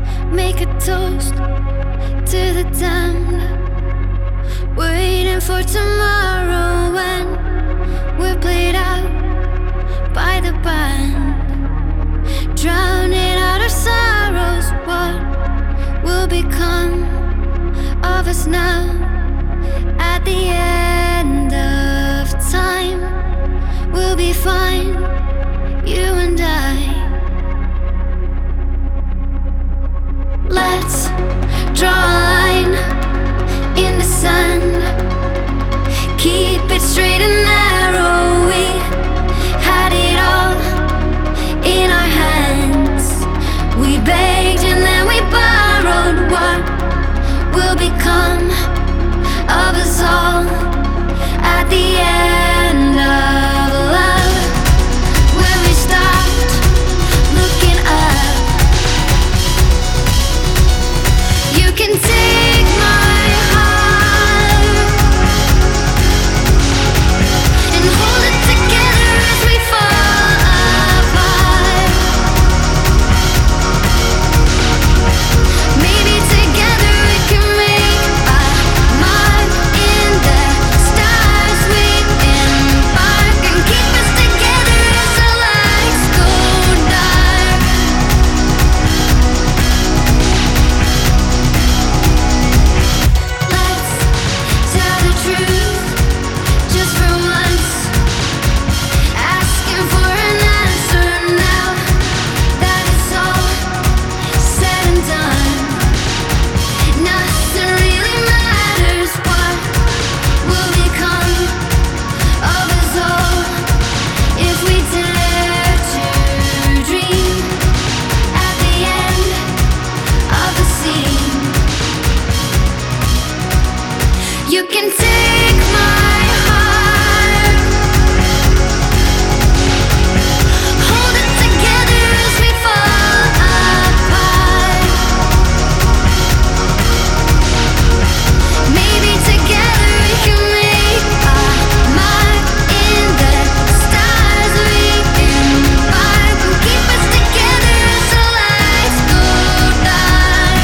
make a toast to the damned, waiting for tomorrow when we're played out by the band, drowning out our sorrows. What will become of us now at the end of time? We'll be fine, you and I. Let's draw a line in the sand, keep it straight and narrow. We had it all in our hands. We begged and then we borrowed. What will become of us all at the end of love? When we stopped looking up, you can take my heart and hold it together as we fall apart. Maybe together we can make a mark in the stars. We embark and keep us together as the lights go dark. Let's tell the truth just for once, asking for an answer now that it's all said and done. Nothing really matters. What will become of us all if we dare to dream at the end of the scene? You can take my heart, hold it together as we fall apart. Maybe together we can make a mark in the stars. We embark and keep us together as the lights go dark.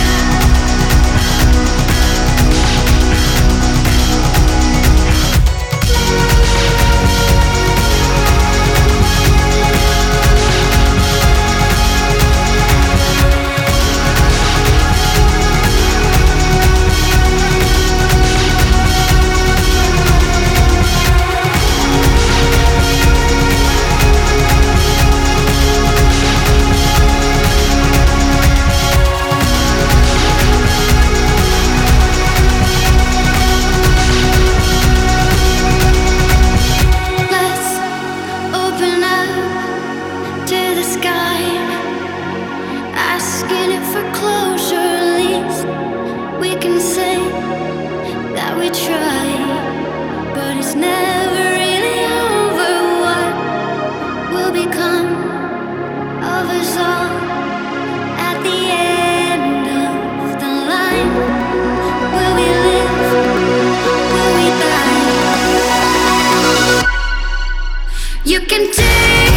Let's open up to the sky, asking it for closure. At least we can say that we tried, but it's never really over. What will become of us all at the end of the line? Will we live? Will we die? You can take